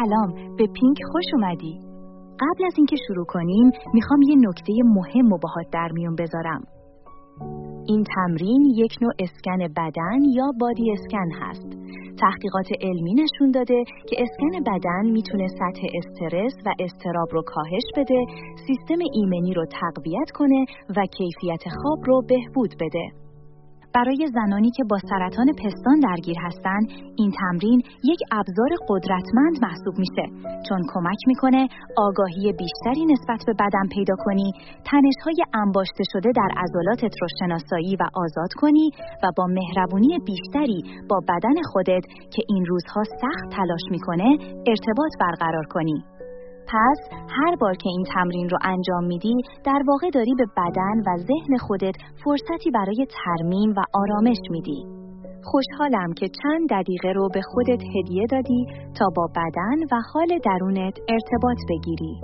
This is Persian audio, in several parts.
سلام، به پینک خوش اومدی. قبل از اینکه شروع کنیم میخوام یه نکته مهم رو باهات در میون بذارم. این تمرین یک نوع اسکن بدن یا بادی اسکن هست. تحقیقات علمی نشون داده که اسکن بدن میتونه سطح استرس و اضطراب رو کاهش بده، سیستم ایمنی رو تقویت کنه و کیفیت خواب رو بهبود بده. برای زنانی که با سرطان پستان درگیر هستن، این تمرین یک ابزار قدرتمند محسوب میشه، چون کمک میکنه آگاهی بیشتری نسبت به بدن پیدا کنی، تنش‌های انباشته شده در عضلاتت رو شناسایی و آزاد کنی و با مهربونی بیشتری با بدن خودت که این روزها سخت تلاش میکنه، ارتباط برقرار کنی. پس هر بار که این تمرین رو انجام میدی، در واقع داری به بدن و ذهن خودت فرصتی برای ترمیم و آرامش میدی. خوشحالم که چند دقیقه رو به خودت هدیه دادی تا با بدن و حال درونت ارتباط بگیری.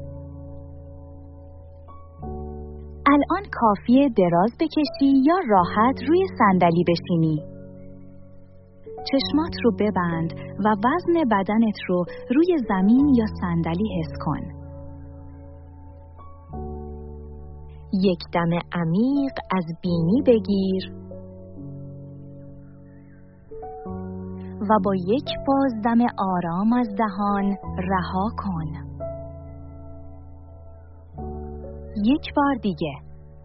الان کافیه دراز بکشی یا راحت روی صندلی بشینی. چشمات رو ببند و وزن بدنت رو روی زمین یا صندلی حس کن. یک دم عمیق از بینی بگیر و با یک بازدم آرام از دهان رها کن. یک بار دیگه.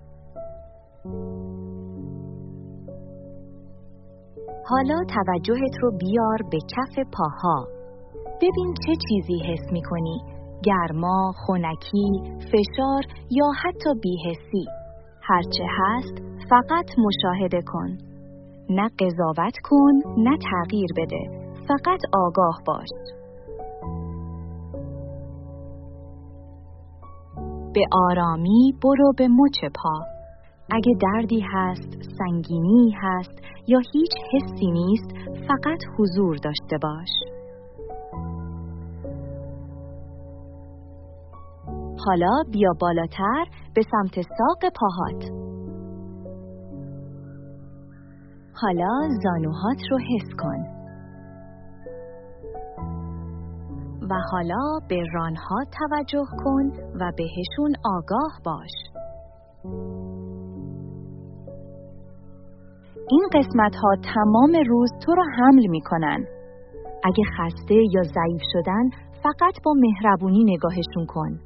حالا توجهت رو بیار به کف پاها. ببین چه چیزی حس می‌کنی؟ گرما، خنکی، فشار یا حتی بی‌حسی. هرچه هست فقط مشاهده کن. نه قضاوت کن، نه تغییر بده. فقط آگاه باش. به آرامی برو به مچ پا. اگه دردی هست، سنگینی هست یا هیچ حسی نیست، فقط حضور داشته باش. حالا بیا بالاتر به سمت ساق پاهات. حالا زانوهات رو حس کن. و حالا به ران‌ها توجه کن و بهشون آگاه باش. این قسمت‌ها تمام روز تو رو حمل می‌کنن. اگه خسته یا ضعیف شدن، فقط با مهربونی نگاهشون کن.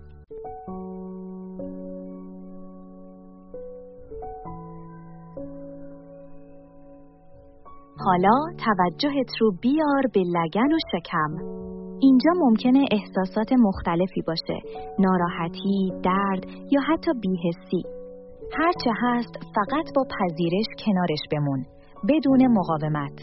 حالا توجهت رو بیار به لگن و شکم. اینجا ممکنه احساسات مختلفی باشه، ناراحتی، درد یا حتی بی‌حسی. هرچه هست فقط با پذیرش کنارش بمون، بدون مقاومت.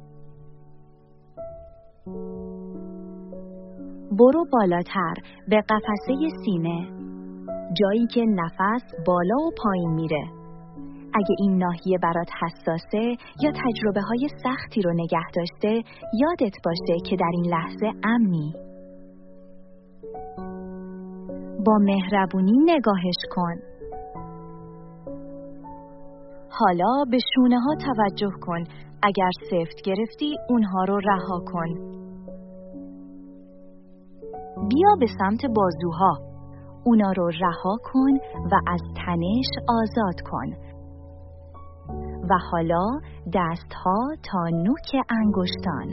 برو بالاتر به قفسه سینه، جایی که نفس بالا و پایین میره. اگه این ناحیه برات حساسه یا تجربه های سختی رو نگه داشته، یادت باشه که در این لحظه امنی. با مهربونی نگاهش کن. حالا به شونه ها توجه کن. اگر سفت گرفتی، اونها رو رها کن. بیا به سمت بازوها. اونا رو رها کن و از تنش آزاد کن. و حالا دستها تا نوک انگشتان.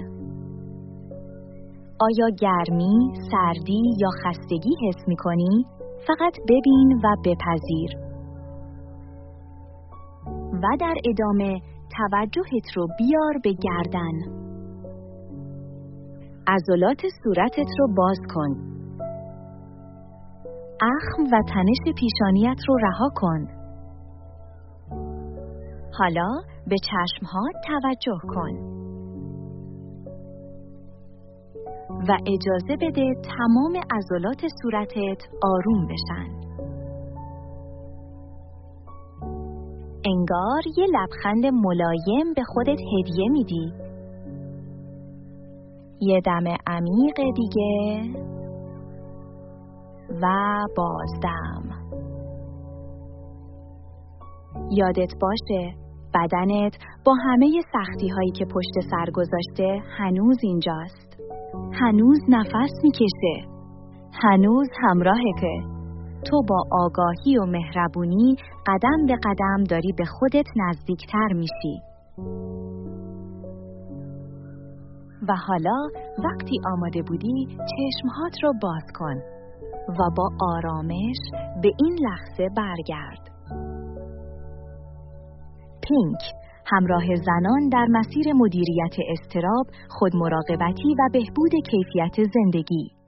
آیا گرمی، سردی یا خستگی حس می‌کنی؟ فقط ببین و بپذیر. و در ادامه توجهت رو بیار به گردن. عضلات صورتت رو باز کن. اخم و تنش پیشانیت رو رها کن. حالا به چشم‌هات توجه کن. و اجازه بده تمام عضلات صورتت آروم بشن. انگار یه لبخند ملایم به خودت هدیه میدی. یه دم عمیق دیگه و بازدم. یادت باشه بدنت با همه سختی هایی که پشت سر گذاشته هنوز اینجاست. هنوز نفس میکشه. هنوز همراهته. تو با آگاهی و مهربونی قدم به قدم داری به خودت نزدیکتر میشی. و حالا وقتی آماده بودی چشمهات رو باز کن و با آرامش به این لحظه برگرد. پینک، همراه زنان در مسیر مدیریت اضطراب، خودمراقبتی و بهبود کیفیت زندگی.